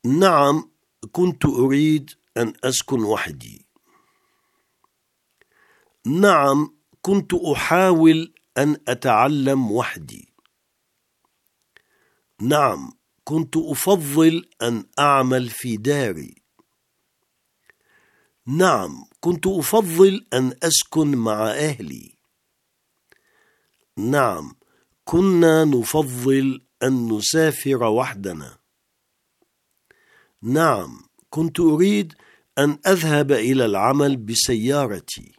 نعم، كنت أريد أن أسكن وحدي. نعم، كنت أحاول أن أتعلم وحدي. نعم، كنت أفضل أن أعمل في داري. نعم، كنت أفضل أن أسكن مع أهلي. نعم، كنا نفضل أن نسافر وحدنا. نعم، كنت أريد أن أذهب إلى العمل بسيارتي.